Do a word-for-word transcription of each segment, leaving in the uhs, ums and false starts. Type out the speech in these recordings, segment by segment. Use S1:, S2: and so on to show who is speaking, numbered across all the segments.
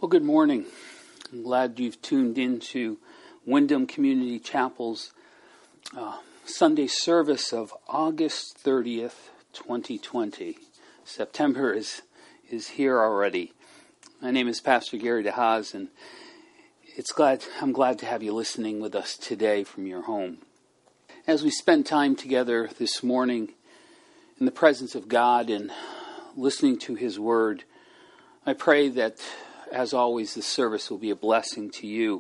S1: Well, good morning. I'm glad you've tuned into Wyndham Community Chapel's uh, Sunday service of August thirtieth, twenty twenty. September is is here already. My name is Pastor Gary DeHaas, and it's glad I'm glad to have you listening with us today from your home. As we spend time together this morning in the presence of God and listening to His Word, I pray that, as always, this service will be a blessing to you.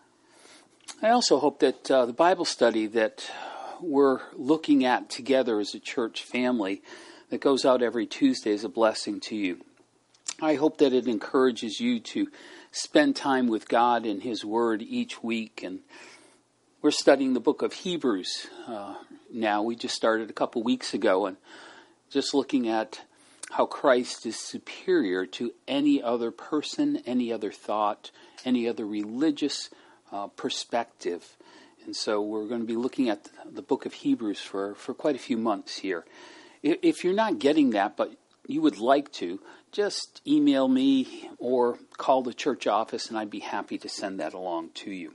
S1: I also hope that uh, the Bible study that we're looking at together as a church family that goes out every Tuesday is a blessing to you. I hope that it encourages you to spend time with God and His Word each week. And we're studying the book of Hebrews uh, now. We just started a couple weeks ago and just looking at how Christ is superior to any other person, any other thought, any other religious uh, perspective. And so we're going to be looking at the book of Hebrews for, for quite a few months here. If you're not getting that, but you would like to, just email me or call the church office and I'd be happy to send that along to you.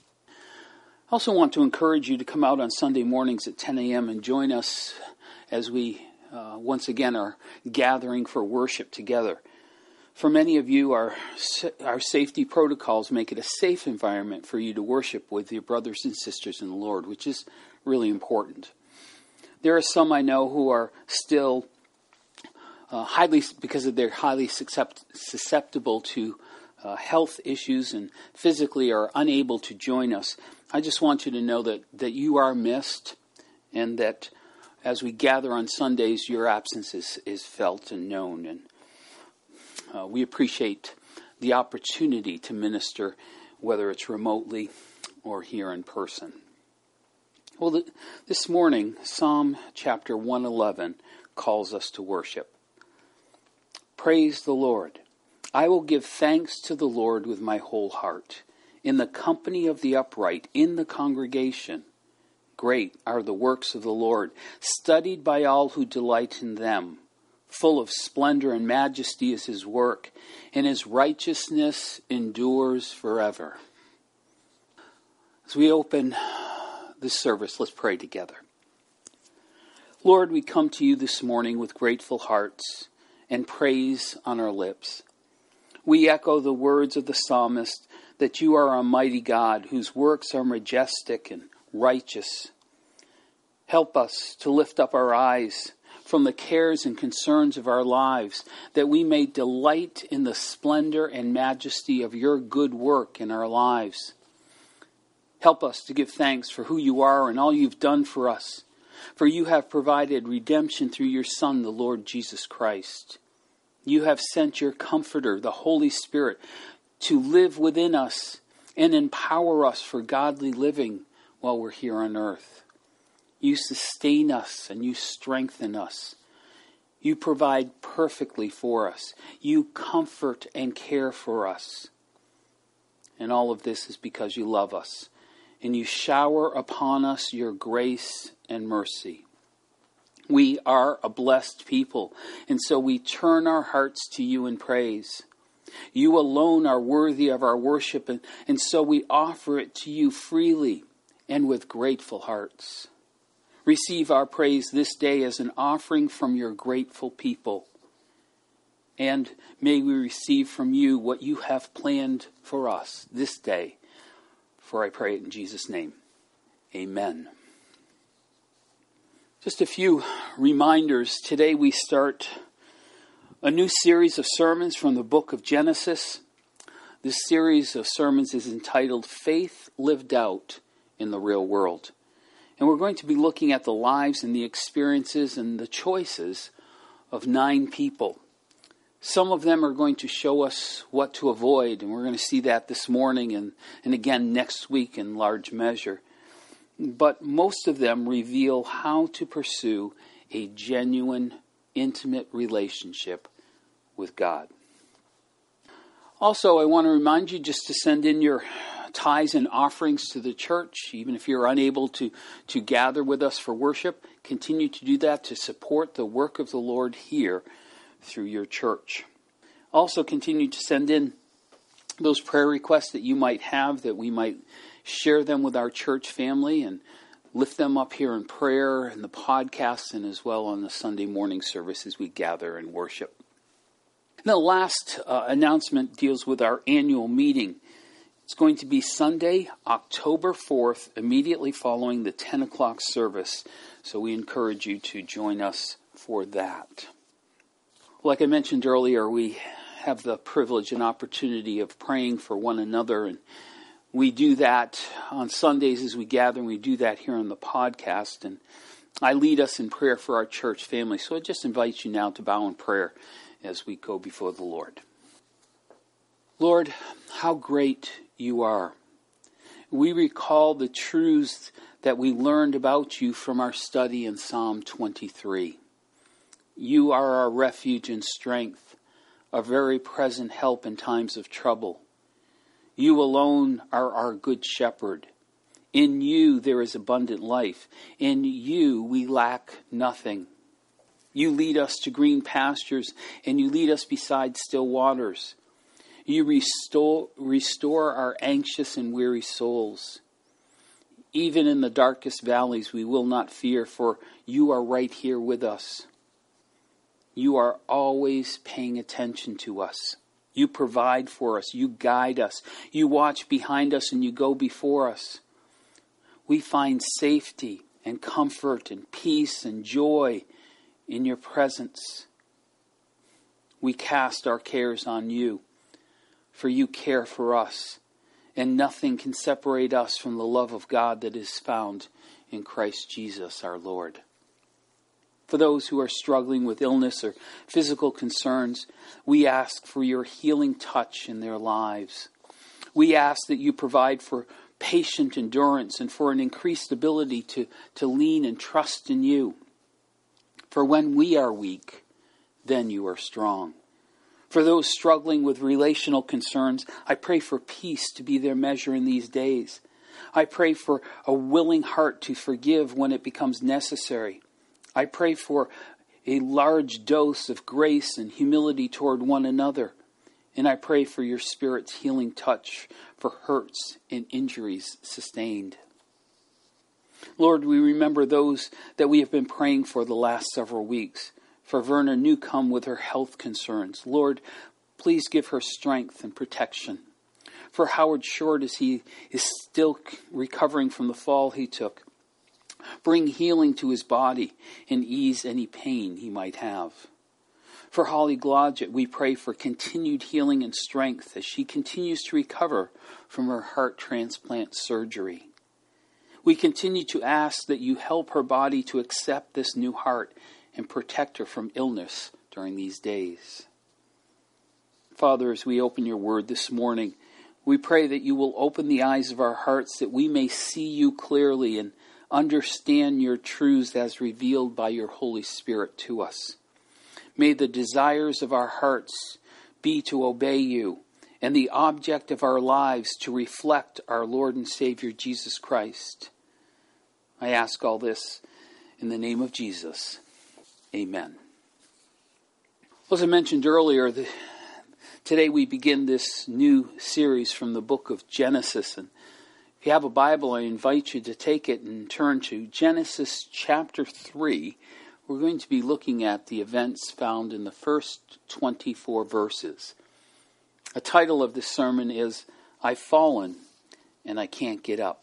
S1: I also want to encourage you to come out on Sunday mornings at ten a.m. and join us as we Uh, once again, are gathering for worship together. For many of you, our our safety protocols make it a safe environment for you to worship with your brothers and sisters in the Lord, which is really important. There are some I know who are still uh, highly, because of their highly susceptible to uh, health issues and physically are unable to join us. I just want you to know that, that you are missed, and that as we gather on Sundays, your absence is, is felt and known. And uh, we appreciate the opportunity to minister, whether it's remotely or here in person. Well, the, this morning, Psalm chapter one eleven calls us to worship. Praise the Lord. I will give thanks to the Lord with my whole heart, in the company of the upright, in the congregation. Great are the works of the Lord, studied by all who delight in them. Full of splendor and majesty is His work, and His righteousness endures forever. As we open this service, let's pray together. Lord, we come to you this morning with grateful hearts and praise on our lips. We echo the words of the psalmist that you are a mighty God whose works are majestic and righteous. Help us to lift up our eyes from the cares and concerns of our lives, that we may delight in the splendor and majesty of your good work in our lives. Help us to give thanks for who you are and all you've done for us, for you have provided redemption through your Son, the Lord Jesus Christ. You have sent your Comforter, the Holy Spirit, to live within us and empower us for godly living while we're here on earth. You sustain us and you strengthen us. You provide perfectly for us. You comfort and care for us. And all of this is because you love us. And you shower upon us your grace and mercy. We are a blessed people, and so we turn our hearts to you in praise. You alone are worthy of our worship, and, and so we offer it to you freely and with grateful hearts. Receive our praise this day as an offering from your grateful people. And may we receive from you what you have planned for us this day. For I pray it in Jesus' name. Amen. Just a few reminders. Today we start a new series of sermons from the book of Genesis. This series of sermons is entitled Faith Lived Out in the Real World. And we're going to be looking at the lives and the experiences and the choices of nine people. Some of them are going to show us what to avoid, and we're going to see that this morning and, and again next week in large measure. But most of them reveal how to pursue a genuine, intimate relationship with God. Also, I want to remind you just to send in your tithes and offerings to the church. Even if you're unable to, to gather with us for worship, continue to do that to support the work of the Lord here through your church. Also continue to send in those prayer requests that you might have, that we might share them with our church family and lift them up here in prayer and the podcast, and as well on the Sunday morning service as we gather and worship. And the last uh, announcement deals with our annual meeting. It's going to be Sunday, October fourth, immediately following the ten o'clock service. So we encourage you to join us for that. Like I mentioned earlier, we have the privilege and opportunity of praying for one another, and we do that on Sundays as we gather, and we do that here on the podcast. And I lead us in prayer for our church family. So I just invite you now to bow in prayer as we go before the Lord. Lord, how great you are. We recall the truths that we learned about you from our study in Psalm twenty-three. You are our refuge and strength, a very present help in times of trouble. You alone are our good shepherd. In you there is abundant life. In you we lack nothing. You lead us to green pastures, and you lead us beside still waters. You restore, restore our anxious and weary souls. Even in the darkest valleys we will not fear, for you are right here with us. You are always paying attention to us. You provide for us. You guide us. You watch behind us and you go before us. We find safety and comfort and peace and joy in your presence. We cast our cares on you, for you care for us, and nothing can separate us from the love of God that is found in Christ Jesus our Lord. For those who are struggling with illness or physical concerns, we ask for your healing touch in their lives. We ask that you provide for patient endurance and for an increased ability to, to lean and trust in you. For when we are weak, then you are strong. For those struggling with relational concerns, I pray for peace to be their measure in these days. I pray for a willing heart to forgive when it becomes necessary. I pray for a large dose of grace and humility toward one another. And I pray for your Spirit's healing touch for hurts and injuries sustained. Lord, we remember those that we have been praying for the last several weeks. For Verna Newcomb with her health concerns. Lord, please give her strength and protection. For Howard Short, as he is still recovering from the fall he took, bring healing to his body and ease any pain he might have. For Holly Glodgett, we pray for continued healing and strength as she continues to recover from her heart transplant surgery. We continue to ask that you help her body to accept this new heart and protect her from illness during these days. Father, as we open your word this morning, we pray that you will open the eyes of our hearts that we may see you clearly and understand your truths as revealed by your Holy Spirit to us. May the desires of our hearts be to obey you, and the object of our lives to reflect our Lord and Savior Jesus Christ. I ask all this in the name of Jesus. Amen. As I mentioned earlier, the, today we begin this new series from the book of Genesis. And if you have a Bible, I invite you to take it and turn to Genesis chapter three. We're going to be looking at the events found in the first twenty-four verses. The title of this sermon is, I've Fallen and I Can't Get Up.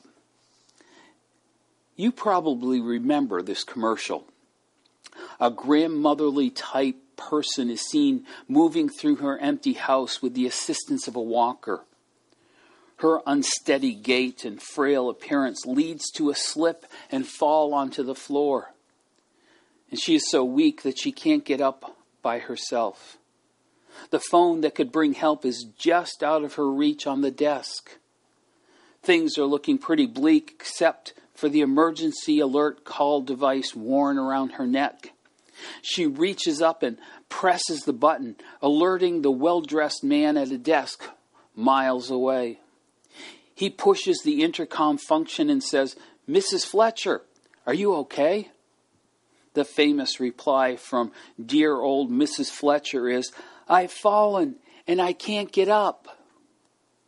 S1: You probably remember this commercial. A grandmotherly type person is seen moving through her empty house with the assistance of a walker. Her unsteady gait and frail appearance leads to a slip and fall onto the floor. And she is so weak that she can't get up by herself. The phone that could bring help is just out of her reach on the desk. Things are looking pretty bleak except for the emergency alert call device worn around her neck. She reaches up and presses the button, alerting the well-dressed man at a desk miles away. He pushes the intercom function and says, Missus Fletcher, are you okay? The famous reply from dear old Missus Fletcher is, I've fallen and I can't get up.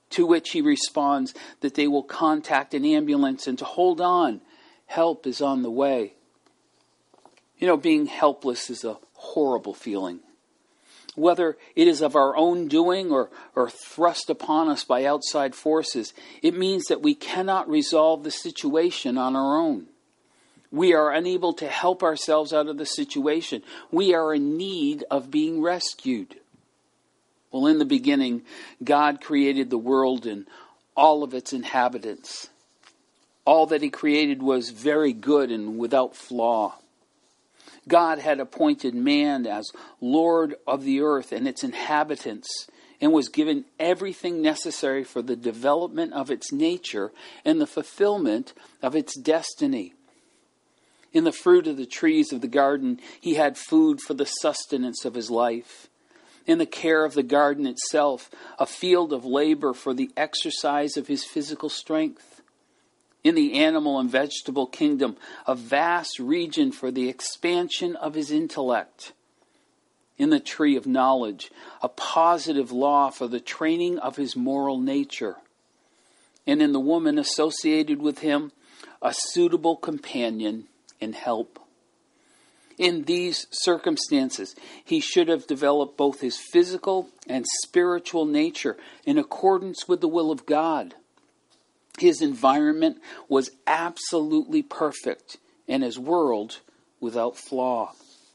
S1: To which he responds that they will contact an ambulance and to hold on, help is on the way. You know, being helpless is a horrible feeling. Whether it is of our own doing or, or thrust upon us by outside forces, it means that we cannot resolve the situation on our own. We are unable to help ourselves out of the situation. We are in need of being rescued. Well, in the beginning, God created the world and all of its inhabitants. All that he created was very good and without flaw. God had appointed man as Lord of the earth and its inhabitants, and was given everything necessary for the development of its nature and the fulfillment of its destiny. In the fruit of the trees of the garden, he had food for the sustenance of his life. In the care of the garden itself, a field of labor for the exercise of his physical strength. In the animal and vegetable kingdom, a vast region for the expansion of his intellect. In the tree of knowledge, a positive law for the training of his moral nature. And in the woman associated with him, a suitable companion and help. In these circumstances, he should have developed both his physical and spiritual nature in accordance with the will of God. His environment was absolutely perfect, and his world without flaw.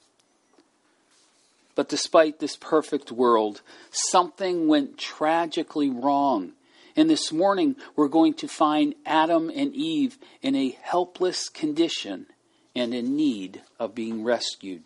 S1: But despite this perfect world, something went tragically wrong. And this morning, we're going to find Adam and Eve in a helpless condition and in need of being rescued.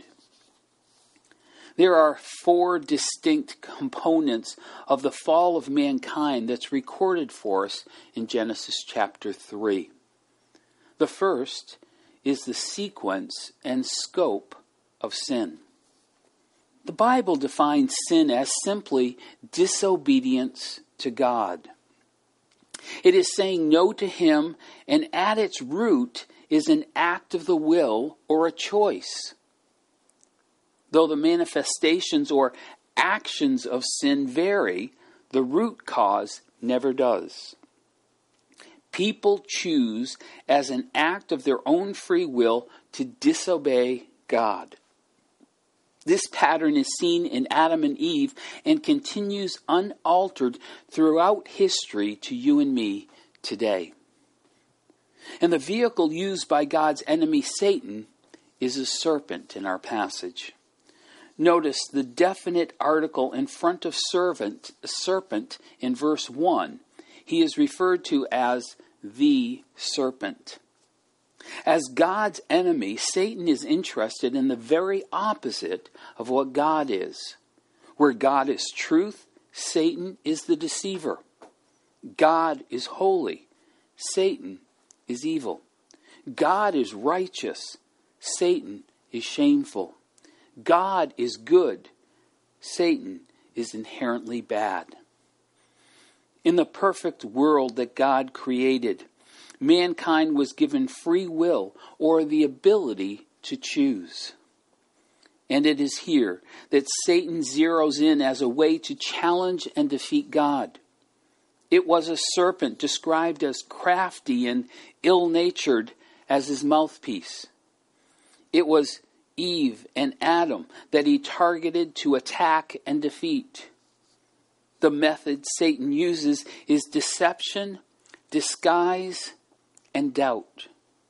S1: There are four distinct components of the fall of mankind that's recorded for us in Genesis chapter three. The first is the sequence and scope of sin. The Bible defines sin as simply disobedience to God. It is saying no to him, and at its root is an act of the will or a choice. Though the manifestations or actions of sin vary, the root cause never does. People choose as an act of their own free will to disobey God. This pattern is seen in Adam and Eve and continues unaltered throughout history to you and me today. And the vehicle used by God's enemy Satan is a serpent in our passage. Notice the definite article in front of servant, serpent in verse one. He is referred to as the serpent. As God's enemy, Satan is interested in the very opposite of what God is. Where God is truth, Satan is the deceiver. God is holy, Satan is evil. God is righteous, Satan is shameful. God is good, Satan is inherently bad. In the perfect world that God created, mankind was given free will or the ability to choose. And it is here that Satan zeroes in as a way to challenge and defeat God. It was a serpent described as crafty and ill-natured as his mouthpiece. It was Eve and Adam that he targeted to attack and defeat. The method Satan uses is deception, disguise, and doubt.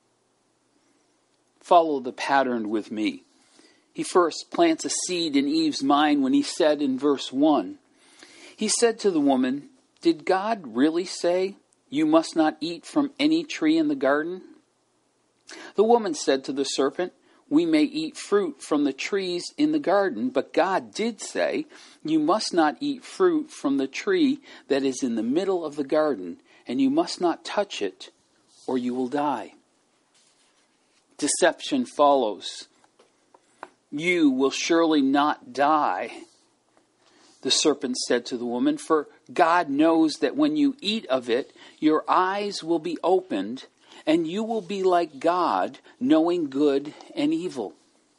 S1: Follow the pattern with me. He first plants a seed in Eve's mind when he said in verse one, he said to the woman, "Did God really say, 'You must not eat from any tree in the garden'?" The woman said to the serpent, "We may eat fruit from the trees in the garden, but God did say, 'You must not eat fruit from the tree that is in the middle of the garden, and you must not touch it, or you will die.'" Deception follows. "You will surely not die," the serpent said to the woman, "for God knows that when you eat of it, your eyes will be opened, and you will be like God, knowing good and evil."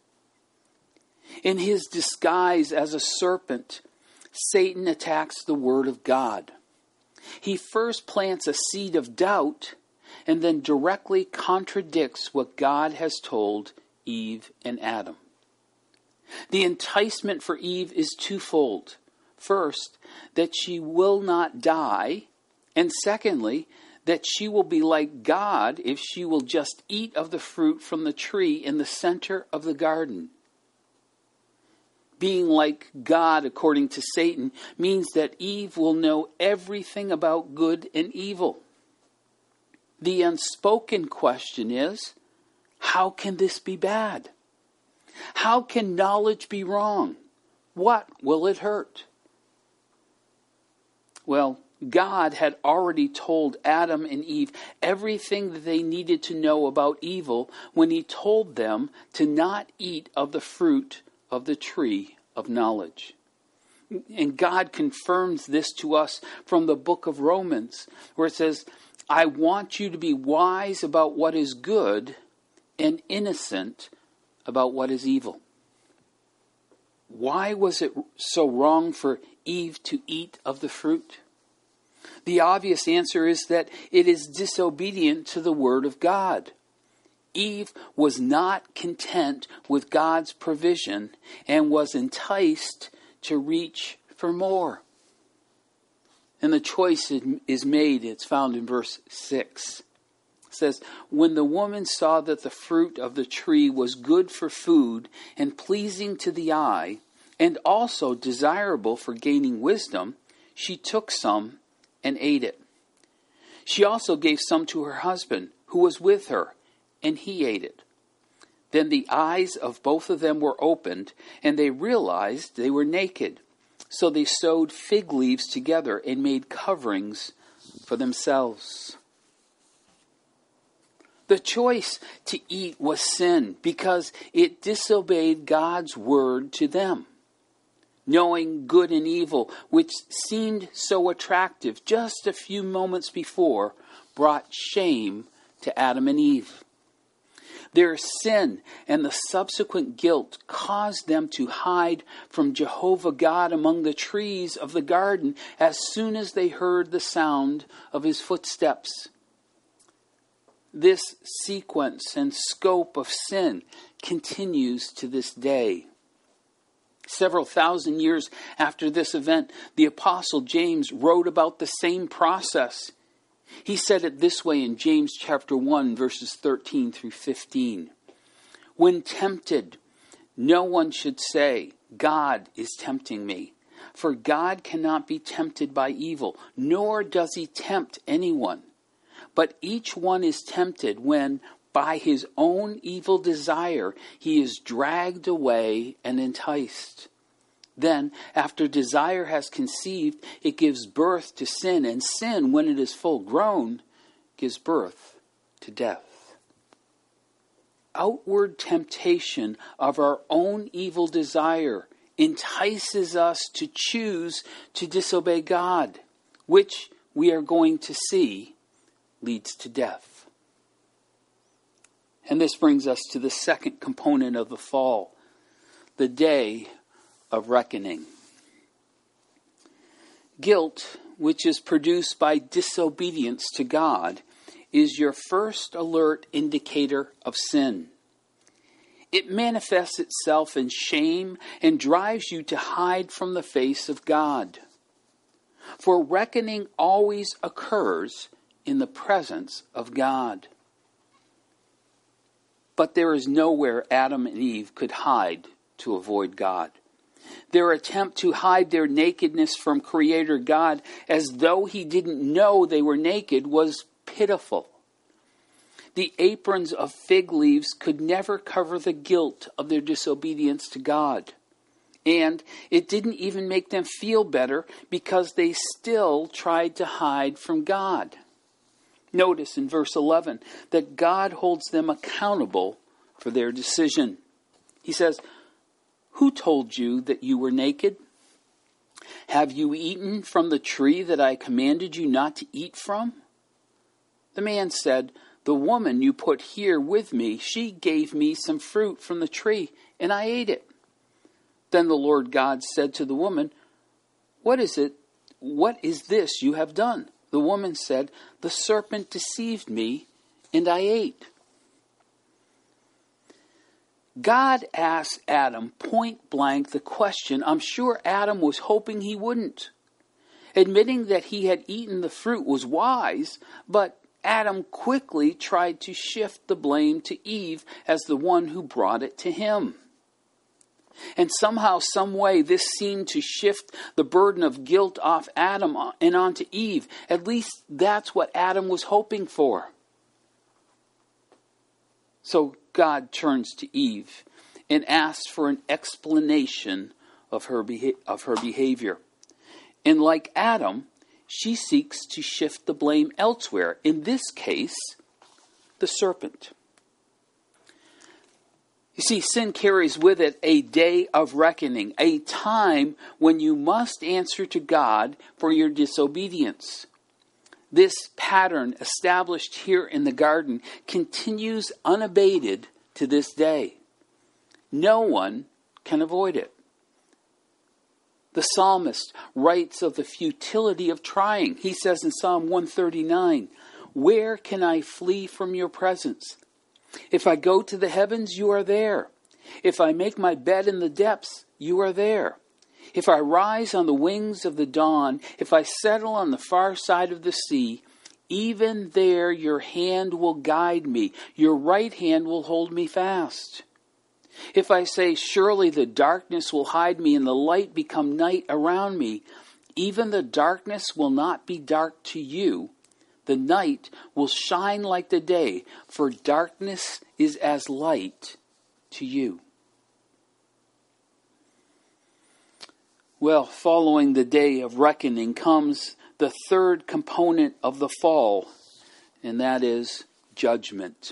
S1: In his disguise as a serpent, Satan attacks the word of God. He first plants a seed of doubt and then directly contradicts what God has told Eve and Adam. The enticement for Eve is twofold. First, that she will not die, and secondly, that she will be like God if she will just eat of the fruit from the tree in the center of the garden. Being like God, according to Satan, means that Eve will know everything about good and evil. The unspoken question is, how can this be bad? How can knowledge be wrong? What will it hurt? Well, God had already told Adam and Eve everything that they needed to know about evil when he told them to not eat of the fruit of the tree of knowledge. And God confirms this to us from the book of Romans, where it says, I want you to be wise about what is good and innocent about what is evil. Why was it so wrong for Eve to eat of the fruit? The obvious answer is that it is disobedient to the word of God. Eve was not content with God's provision and was enticed to reach for more. And the choice is made. It's found in verse six. It says, when the woman saw that the fruit of the tree was good for food and pleasing to the eye, and also desirable for gaining wisdom, she took some and ate it. She also gave some to her husband, who was with her, and he ate it. Then the eyes of both of them were opened, and they realized they were naked. So they sewed fig leaves together and made coverings for themselves. The choice to eat was sin because it disobeyed God's word to them. Knowing good and evil, which seemed so attractive just a few moments before, brought shame to Adam and Eve. Their sin and the subsequent guilt caused them to hide from Jehovah God among the trees of the garden as soon as they heard the sound of his footsteps. This sequence and scope of sin continues to this day. Several thousand years after this event, the Apostle James wrote about the same process. He said it this way in James chapter one, verses thirteen through fifteen. When tempted, no one should say, God is tempting me. For God cannot be tempted by evil, nor does he tempt anyone. But each one is tempted when, by his own evil desire, he is dragged away and enticed. Then, after desire has conceived, it gives birth to sin, and sin, when it is full grown, gives birth to death. Outward temptation of our own evil desire entices us to choose to disobey God, which we are going to see leads to death. And this brings us to the second component of the fall, the day of reckoning. Guilt, which is produced by disobedience to God, is your first alert indicator of sin. It manifests itself in shame and drives you to hide from the face of God. For reckoning always occurs in the presence of God. But there is nowhere Adam and Eve could hide to avoid God. Their attempt to hide their nakedness from Creator God as though he didn't know they were naked was pitiful. The aprons of fig leaves could never cover the guilt of their disobedience to God. And it didn't even make them feel better because they still tried to hide from God. Notice in verse eleven that God holds them accountable for their decision. He says, who told you that you were naked? Have you eaten from the tree that I commanded you not to eat from? The man said, the woman you put here with me, she gave me some fruit from the tree, and I ate it. Then the Lord God said to the woman, what is it what is this you have done?" The woman said, "The serpent deceived me, and I ate." God asked Adam point blank the question I'm sure Adam was hoping he wouldn't. Admitting that he had eaten the fruit was wise, but Adam quickly tried to shift the blame to Eve as the one who brought it to him. And somehow, some way, this seemed to shift the burden of guilt off Adam and onto Eve. At least that's what Adam was hoping for. So God turns to Eve and asks for an explanation of her beha- of her behavior. And like Adam, she seeks to shift the blame elsewhere. In this case, the serpent. You see, sin carries with it a day of reckoning, a time when you must answer to God for your disobedience. This pattern established here in the garden continues unabated to this day. No one can avoid it. The psalmist writes of the futility of trying. He says in Psalm one thirty-nine, "Where can I flee from your presence? If I go to the heavens, you are there. If I make my bed in the depths, you are there. If I rise on the wings of the dawn, if I settle on the far side of the sea, even there your hand will guide me. Your right hand will hold me fast. If I say, surely the darkness will hide me and the light become night around me, even the darkness will not be dark to you. The night will shine like the day, for darkness is as light to you." Well, following the day of reckoning comes the third component of the fall, and that is judgment.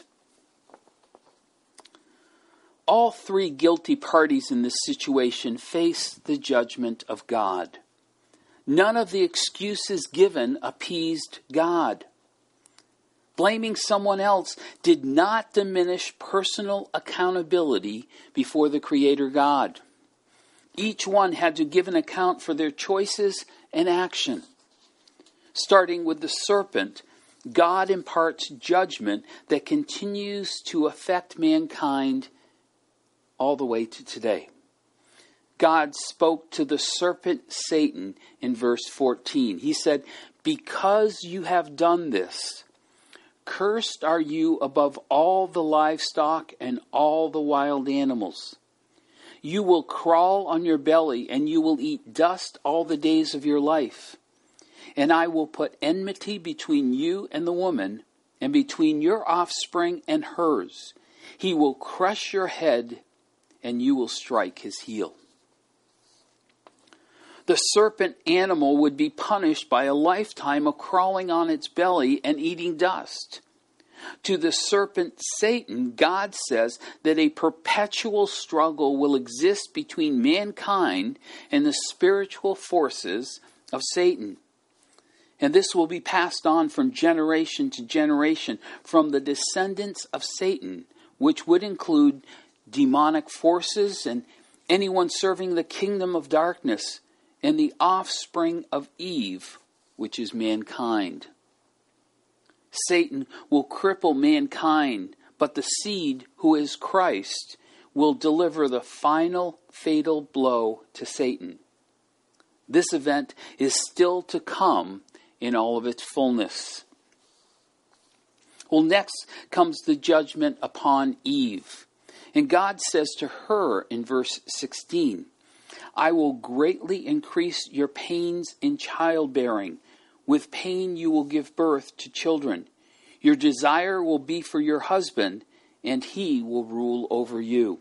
S1: All three guilty parties in this situation face the judgment of God. None of the excuses given appeased God. Blaming someone else did not diminish personal accountability before the Creator God. Each one had to give an account for their choices and action. Starting with the serpent, God imparts judgment that continues to affect mankind all the way to today. God spoke to the serpent Satan in verse fourteen. He said, "Because you have done this, cursed are you above all the livestock and all the wild animals. You will crawl on your belly and you will eat dust all the days of your life. And I will put enmity between you and the woman, and between your offspring and hers. He will crush your head and you will strike his heel." The serpent animal would be punished by a lifetime of crawling on its belly and eating dust. To the serpent Satan, God says that a perpetual struggle will exist between mankind and the spiritual forces of Satan. And this will be passed on from generation to generation from the descendants of Satan, which would include demonic forces and anyone serving the kingdom of darkness, and the offspring of Eve, which is mankind. Satan will cripple mankind, but the seed, who is Christ, will deliver the final fatal blow to Satan. This event is still to come in all of its fullness. Well, next comes the judgment upon Eve. And God says to her in verse sixteen, "I will greatly increase your pains in childbearing. With pain you will give birth to children. Your desire will be for your husband, and he will rule over you."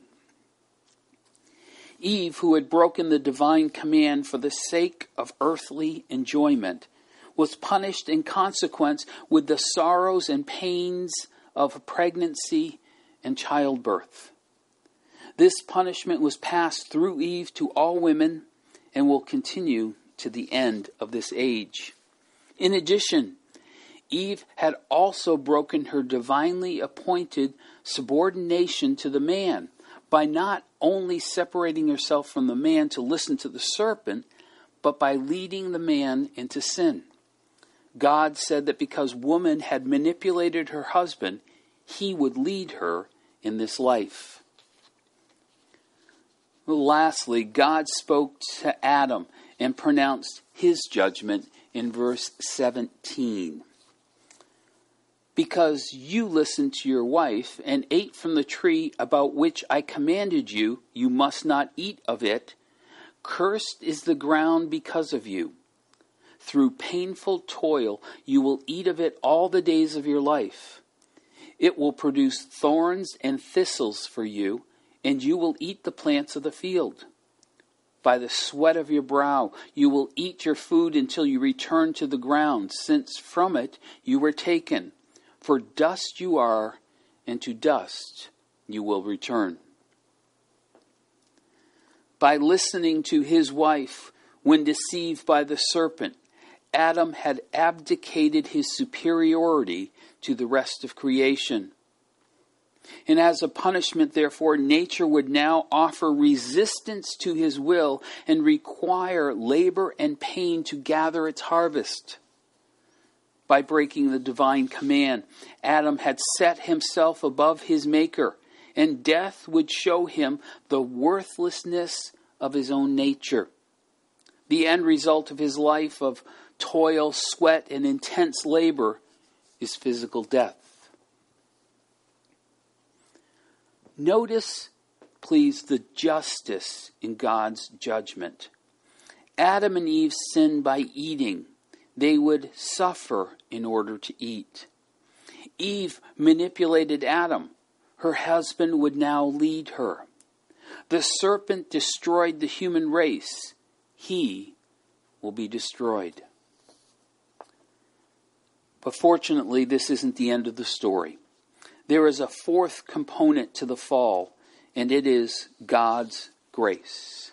S1: Eve, who had broken the divine command for the sake of earthly enjoyment, was punished in consequence with the sorrows and pains of pregnancy and childbirth. This punishment was passed through Eve to all women and will continue to the end of this age. In addition, Eve had also broken her divinely appointed subordination to the man by not only separating herself from the man to listen to the serpent, but by leading the man into sin. God said that because woman had manipulated her husband, he would lead her in this life. Well, lastly, God spoke to Adam and pronounced his judgment in verse seventeen. Because you listened to your wife and ate from the tree about which I commanded you, you must not eat of it. Cursed is the ground because of you. Through painful toil you will eat of it all the days of your life. It will produce thorns and thistles for you, and you will eat the plants of the field. By the sweat of your brow you will eat your food until you return to the ground, since from it you were taken. For dust you are, and to dust you will return. By listening to his wife when deceived by the serpent, Adam had abdicated his superiority to the rest of creation. And as a punishment, therefore, nature would now offer resistance to his will and require labor and pain to gather its harvest. By breaking the divine command, Adam had set himself above his maker, and death would show him the worthlessness of his own nature. The end result of his life of toil, sweat, and intense labor is physical death. Notice, please, the justice in God's judgment. Adam and Eve sinned by eating. They would suffer in order to eat. Eve manipulated Adam. Her husband would now lead her. The serpent destroyed the human race. He will be destroyed. But fortunately, this isn't the end of the story. There is a fourth component to the fall, and it is God's grace.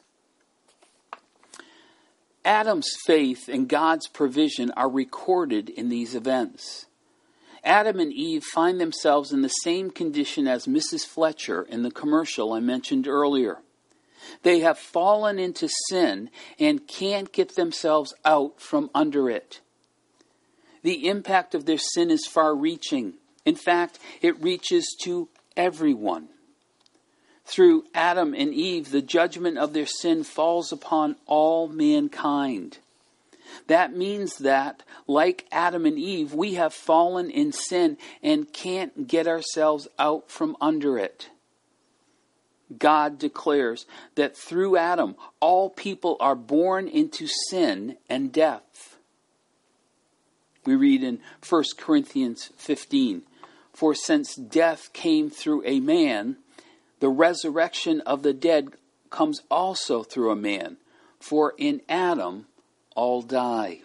S1: Adam's faith and God's provision are recorded in these events. Adam and Eve find themselves in the same condition as Missus Fletcher in the commercial I mentioned earlier. They have fallen into sin and can't get themselves out from under it. The impact of their sin is far-reaching. In fact, it reaches to everyone. Through Adam and Eve, the judgment of their sin falls upon all mankind. That means that, like Adam and Eve, we have fallen in sin and can't get ourselves out from under it. God declares that through Adam, all people are born into sin and death. We read in First Corinthians fifteen, "For since death came through a man, the resurrection of the dead comes also through a man. For in Adam all die."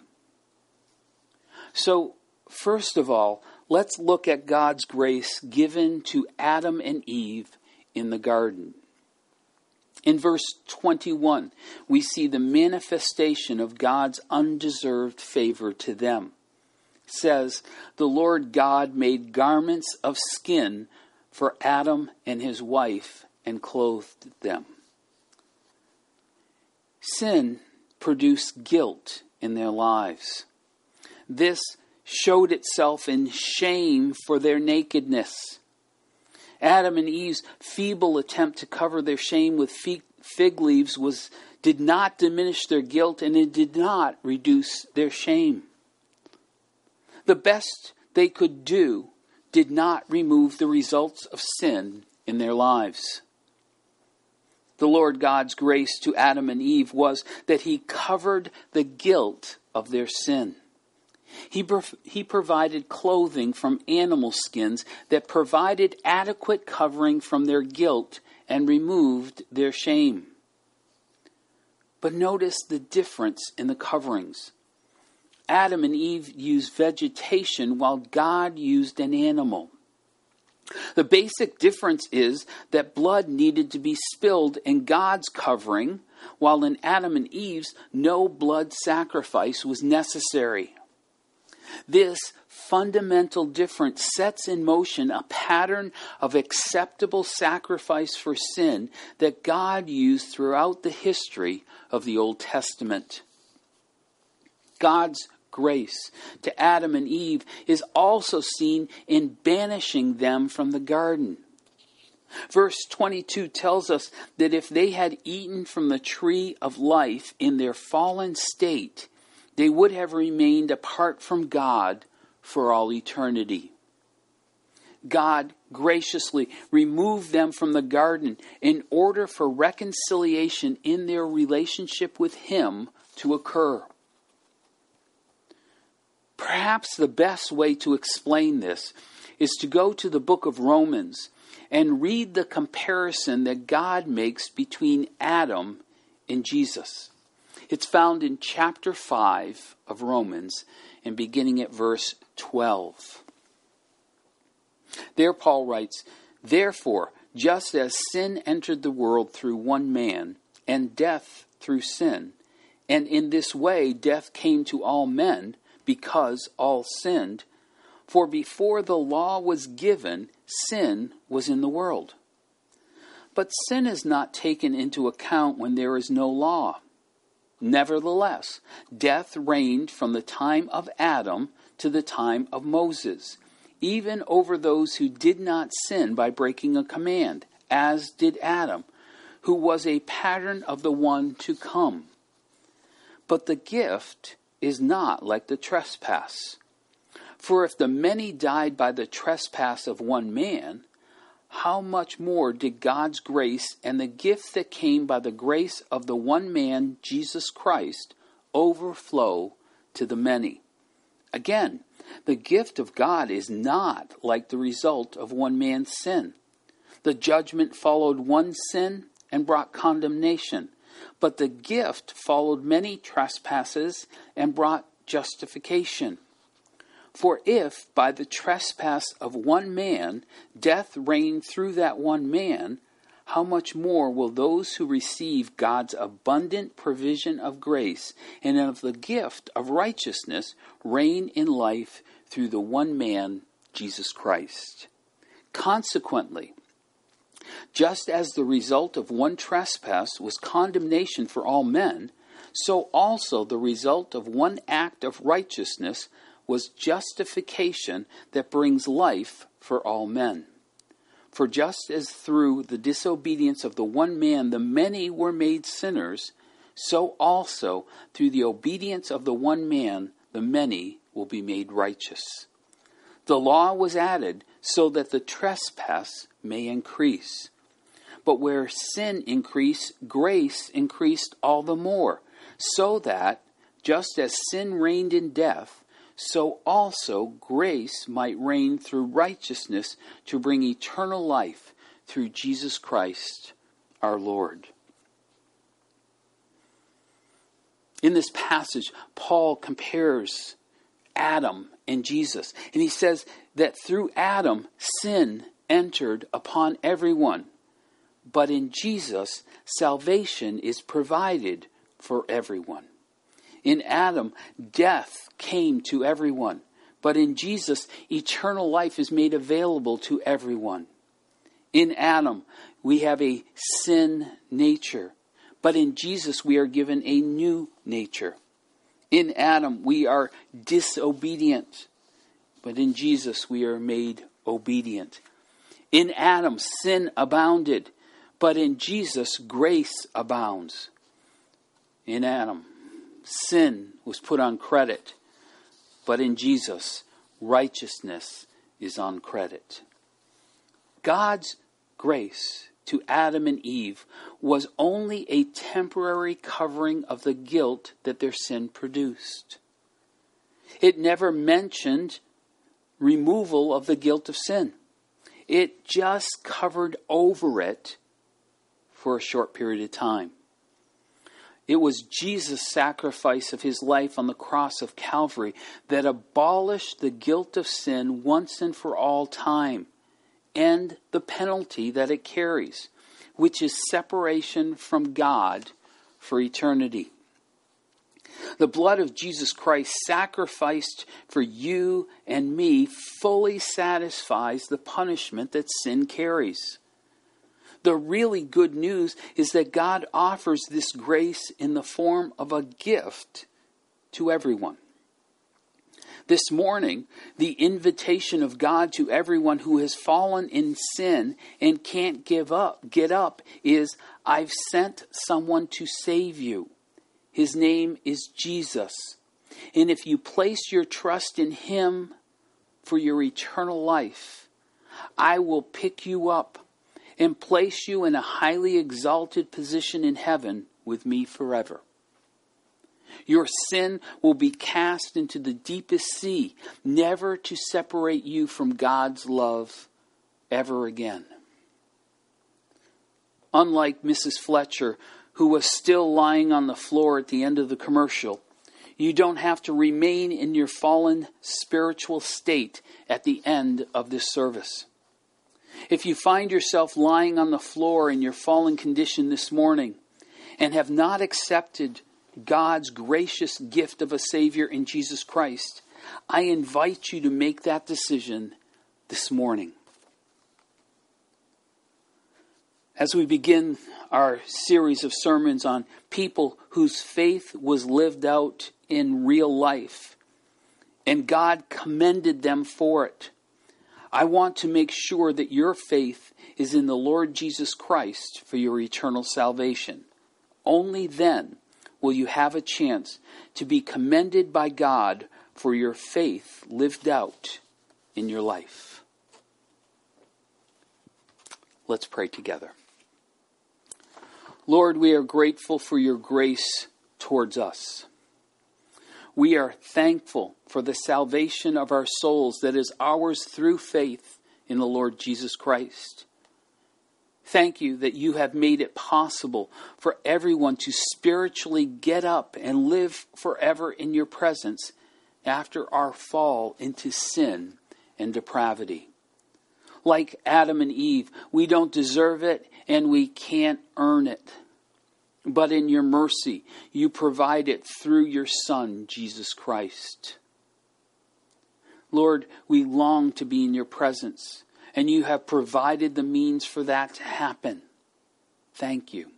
S1: So, first of all, let's look at God's grace given to Adam and Eve in the garden. In verse twenty-one, we see the manifestation of God's undeserved favor to them. It says, "The Lord God made garments of skin for Adam and his wife and clothed them." Sin produced guilt in their lives. This showed itself in shame for their nakedness. Adam and Eve's feeble attempt to cover their shame with fig leaves was did not diminish their guilt, and it did not reduce their shame. The best they could do did not remove the results of sin in their lives. The Lord God's grace to Adam and Eve was that he covered the guilt of their sin. He, he provided clothing from animal skins that provided adequate covering from their guilt and removed their shame. But notice the difference in the coverings. Adam and Eve used vegetation while God used an animal. The basic difference is that blood needed to be spilled in God's covering, while in Adam and Eve's, no blood sacrifice was necessary. This fundamental difference sets in motion a pattern of acceptable sacrifice for sin that God used throughout the history of the Old Testament. God's grace to Adam and Eve is also seen in banishing them from the garden. Verse twenty-two tells us that if they had eaten from the tree of life in their fallen state, they would have remained apart from God for all eternity. God graciously removed them from the garden in order for reconciliation in their relationship with Him to occur. Perhaps the best way to explain this is to go to the book of Romans and read the comparison that God makes between Adam and Jesus. It's found in chapter five of Romans and beginning at verse twelve. There Paul writes, "Therefore, just as sin entered the world through one man, and death through sin, and in this way death came to all men, because all sinned, for before the law was given, sin was in the world. But sin is not taken into account when there is no law. Nevertheless, death reigned from the time of Adam to the time of Moses, even over those who did not sin by breaking a command, as did Adam, who was a pattern of the one to come. But the gift is not like the trespass. For if the many died by the trespass of one man, how much more did God's grace and the gift that came by the grace of the one man, Jesus Christ, overflow to the many? Again, the gift of God is not like the result of one man's sin. The judgment followed one sin and brought condemnation, but the gift followed many trespasses and brought justification. For if by the trespass of one man death reigned through that one man, how much more will those who receive God's abundant provision of grace and of the gift of righteousness reign in life through the one man, Jesus Christ? Consequently, just as the result of one trespass was condemnation for all men, so also the result of one act of righteousness was justification that brings life for all men. For just as through the disobedience of the one man the many were made sinners, so also through the obedience of the one man the many will be made righteous. The law was added so that the trespass may increase. But where sin increased, grace increased all the more, so that, just as sin reigned in death, so also grace might reign through righteousness to bring eternal life through Jesus Christ our Lord." In this passage, Paul compares Adam and Jesus. And he says that through Adam, sin entered upon everyone. But in Jesus, salvation is provided for everyone. In Adam, death came to everyone. But in Jesus, eternal life is made available to everyone. In Adam, we have a sin nature. But in Jesus, we are given a new nature. In Adam, we are disobedient. But in Jesus, we are made obedient. In Adam, sin abounded. But in Jesus, grace abounds. In Adam, sin was put on credit. But in Jesus, righteousness is on credit. God's grace to Adam and Eve was only a temporary covering of the guilt that their sin produced. It never mentioned removal of the guilt of sin. It just covered over it for a short period of time. It was Jesus' sacrifice of his life on the cross of Calvary that abolished the guilt of sin once and for all time, and the penalty that it carries, which is separation from God for eternity. The blood of Jesus Christ sacrificed for you and me fully satisfies the punishment that sin carries. The really good news is that God offers this grace in the form of a gift to everyone. This morning, the invitation of God to everyone who has fallen in sin and can't give up, get up, is, I've sent someone to save you. His name is Jesus. And if you place your trust in him for your eternal life, I will pick you up and place you in a highly exalted position in heaven with me forever. Your sin will be cast into the deepest sea, never to separate you from God's love ever again. Unlike Missus Fletcher, who was still lying on the floor at the end of the commercial, you don't have to remain in your fallen spiritual state at the end of this service. If you find yourself lying on the floor in your fallen condition this morning and have not accepted God's gracious gift of a Savior in Jesus Christ, I invite you to make that decision this morning. As we begin our series of sermons on people whose faith was lived out in real life, and God commended them for it, I want to make sure that your faith is in the Lord Jesus Christ for your eternal salvation. Only then will you have a chance to be commended by God for your faith lived out in your life. Let's pray together. Lord, we are grateful for your grace towards us. We are thankful for the salvation of our souls that is ours through faith in the Lord Jesus Christ. Thank you that you have made it possible for everyone to spiritually get up and live forever in your presence after our fall into sin and depravity. Like Adam and Eve, we don't deserve it and we can't earn it. But in your mercy, you provide it through your Son, Jesus Christ. Lord, we long to be in your presence, and you have provided the means for that to happen. Thank you.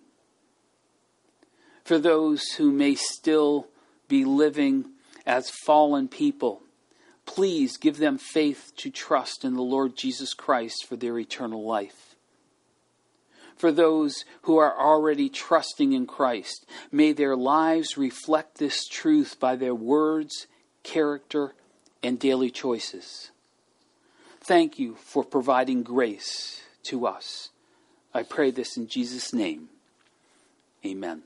S1: For those who may still be living as fallen people, please give them faith to trust in the Lord Jesus Christ for their eternal life. For those who are already trusting in Christ, may their lives reflect this truth by their words, character, and daily choices. Thank you for providing grace to us. I pray this in Jesus' name. Amen.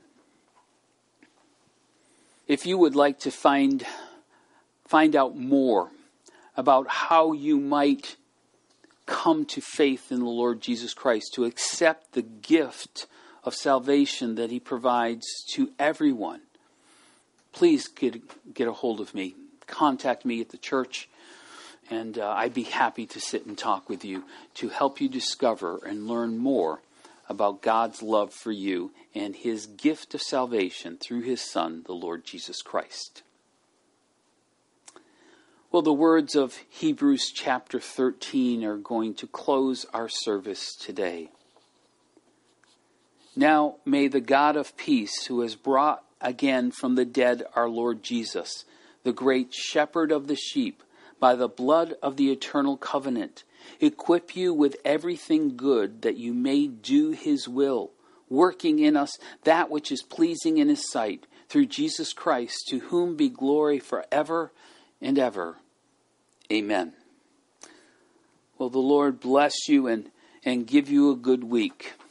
S1: If you would like to find, find out more about how you might come to faith in the Lord Jesus Christ, to accept the gift of salvation that he provides to everyone, please get, get a hold of me. Contact me at the church, and uh, I'd be happy to sit and talk with you to help you discover and learn more about God's love for you and his gift of salvation through his Son, the Lord Jesus Christ. Well, the words of Hebrews chapter thirteen are going to close our service today. Now may the God of peace, who has brought again from the dead our Lord Jesus, the great shepherd of the sheep, by the blood of the eternal covenant, equip you with everything good that you may do his will, working in us that which is pleasing in his sight, through Jesus Christ, to whom be glory forever and ever. Amen. Well, the Lord bless you and, and give you a good week.